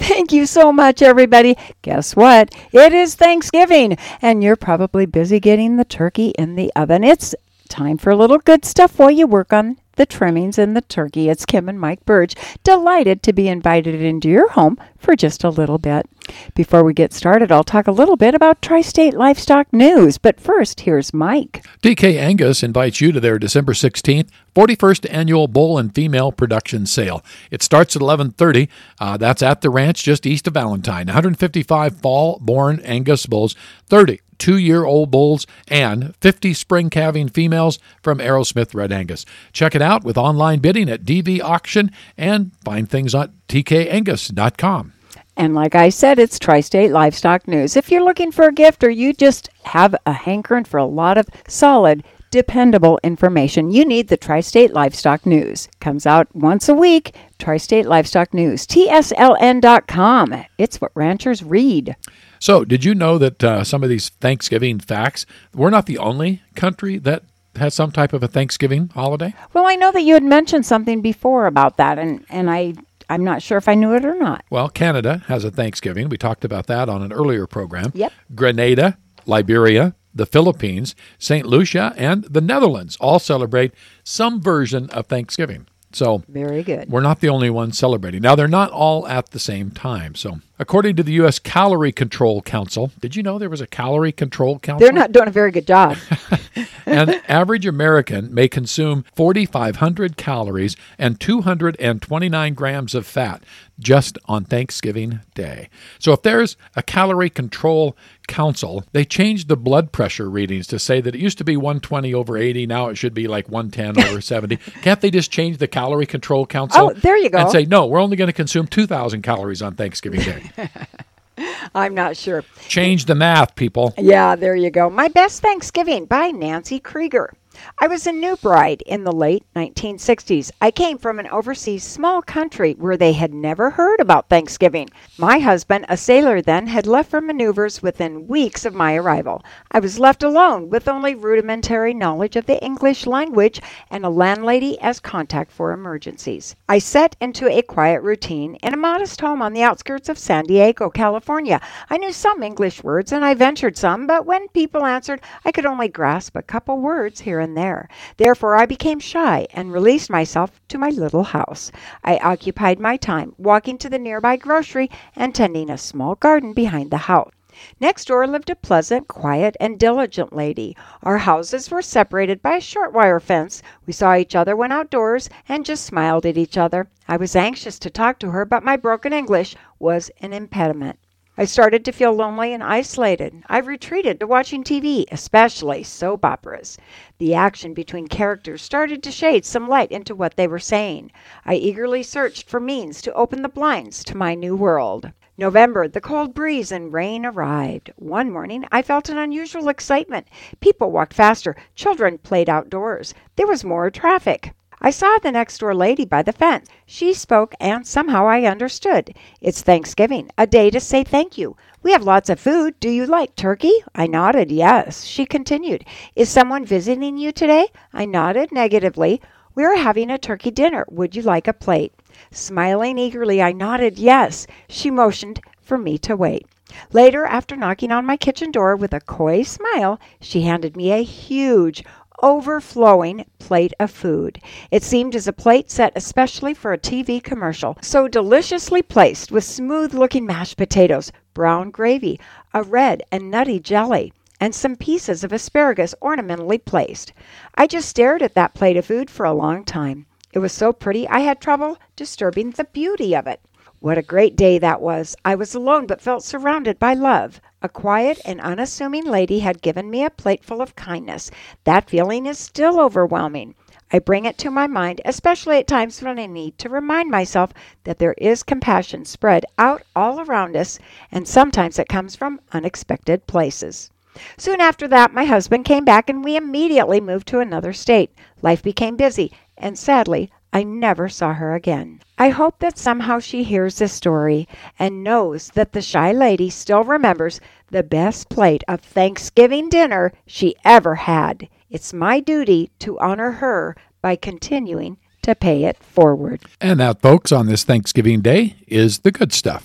Thank you so much, everybody. Guess what? It is Thanksgiving, and you're probably busy getting the turkey in the oven. It's time for a little good stuff while you work on the trimmings and the turkey. It's Kim and Mike Burge, delighted to be invited into your home for just a little bit. Before we get started, I'll talk a little bit about Tri-State Livestock News. But first, here's Mike. DK Angus invites you to their December 16th 41st Annual Bull and Female Production Sale. It starts at 11:30. That's at the ranch just east of Valentine. 155 fall-born Angus bulls, 30 two-year-old bulls, and 50 spring calving females from Aerosmith Red Angus. Check it out with online bidding at DV Auction and find things on tkangus.com. And like I said, it's Tri-State Livestock News. If you're looking for a gift or you just have a hankering for a lot of solid, dependable information, you need the Tri-State Livestock News. Comes out once a week. Tri-State Livestock News, TSLN.com. It's what ranchers read. So, did you know that some of these Thanksgiving facts, we're not the only country that has some type of a Thanksgiving holiday? Well, I know that you had mentioned something before about that, and I'm not sure if I knew it or not. Well, Canada has a Thanksgiving. We talked about that on an earlier program. Yep. Grenada, Liberia, the Philippines, St. Lucia, and the Netherlands all celebrate some version of Thanksgiving. So very good. We're not the only ones celebrating. Now, they're not all at the same time. So according to the U.S. Calorie Control Council, did you know there was a Calorie Control Council? They're not doing a very good job. An average American may consume 4,500 calories and 229 grams of fat just on Thanksgiving Day. So if there's a Calorie Control Council, they changed the blood pressure readings to say that it used to be 120 over 80. Now it should be like 110 over 70. Can't they just change the Calorie Control Council? Oh, there you go. And say, no, we're only going to consume 2,000 calories on Thanksgiving Day. I'm not sure. Change the math, people. Yeah, there you go. My Best Thanksgiving by Nancy Krieger. I was a new bride in the late 1960s. I came from an overseas small country where they had never heard about Thanksgiving. My husband, a sailor then, had left for maneuvers within weeks of my arrival. I was left alone with only rudimentary knowledge of the English language and a landlady as contact for emergencies. I set into a quiet routine in a modest home on the outskirts of San Diego, California. I knew some English words and I ventured some, but when people answered, I could only grasp a couple words here and there. Therefore, I became shy and released myself to my little house. I occupied my time walking to the nearby grocery and tending a small garden behind the house. Next door lived a pleasant, quiet, and diligent lady. Our houses were separated by a short wire fence. We saw each other when outdoors and just smiled at each other. I was anxious to talk to her, but my broken English was an impediment. I started to feel lonely and isolated. I retreated to watching TV, especially soap operas. The action between characters started to shade some light into what they were saying. I eagerly searched for means to open the blinds to my new world. November, the cold breeze and rain arrived. One morning, I felt an unusual excitement. People walked faster. Children played outdoors. There was more traffic. I saw the next-door lady by the fence. She spoke, and somehow I understood. It's Thanksgiving, a day to say thank you. We have lots of food. Do you like turkey? I nodded yes. She continued, is someone visiting you today? I nodded negatively. We are having a turkey dinner. Would you like a plate? Smiling eagerly, I nodded yes. She motioned for me to wait. Later, after knocking on my kitchen door with a coy smile, she handed me a huge, overflowing plate of food. It seemed as a plate set especially for a TV commercial, so deliciously placed with smooth-looking mashed potatoes, brown gravy, a red and nutty jelly, and some pieces of asparagus ornamentally placed. I just stared at that plate of food for a long time. It was so pretty I had trouble disturbing the beauty of it. What a great day that was. I was alone but felt surrounded by love. A quiet and unassuming lady had given me a plateful of kindness. That feeling is still overwhelming. I bring it to my mind, especially at times when I need to remind myself that there is compassion spread out all around us, and sometimes it comes from unexpected places. Soon after that, my husband came back and we immediately moved to another state. Life became busy, and sadly, I never saw her again. I hope that somehow she hears this story and knows that the shy lady still remembers the best plate of Thanksgiving dinner she ever had. It's my duty to honor her by continuing to pay it forward. And that, folks, on this Thanksgiving Day is the good stuff.